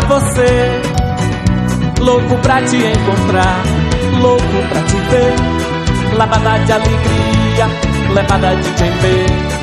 você, louco pra te encontrar, louco pra te ver, lambada de alegria, lambada de djembe.